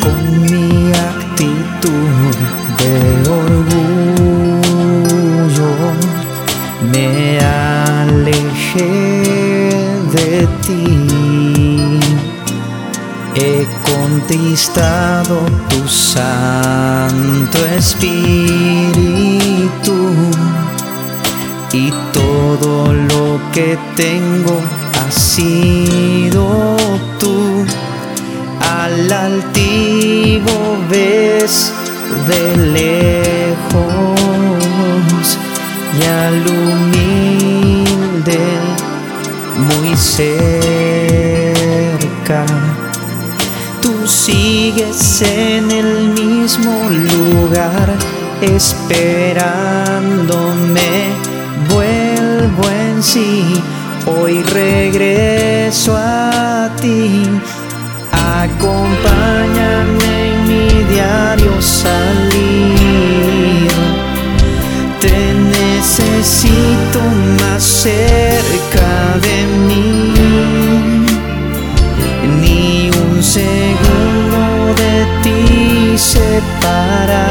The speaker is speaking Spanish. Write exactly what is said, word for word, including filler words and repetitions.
con mi actitud de orgullo me alejé de ti. He contristado tu Santo Espíritu y todo lo que tengo ha sido tú. Al altivo ves de lejos y al humilde muy cerca. Tú sigues en el mismo lugar esperándome. Vuelvo en sí, hoy regreso a ti. Acompáñame en mi diario salir. Te necesito más cerca de mí. Ni un segundo de ti separa.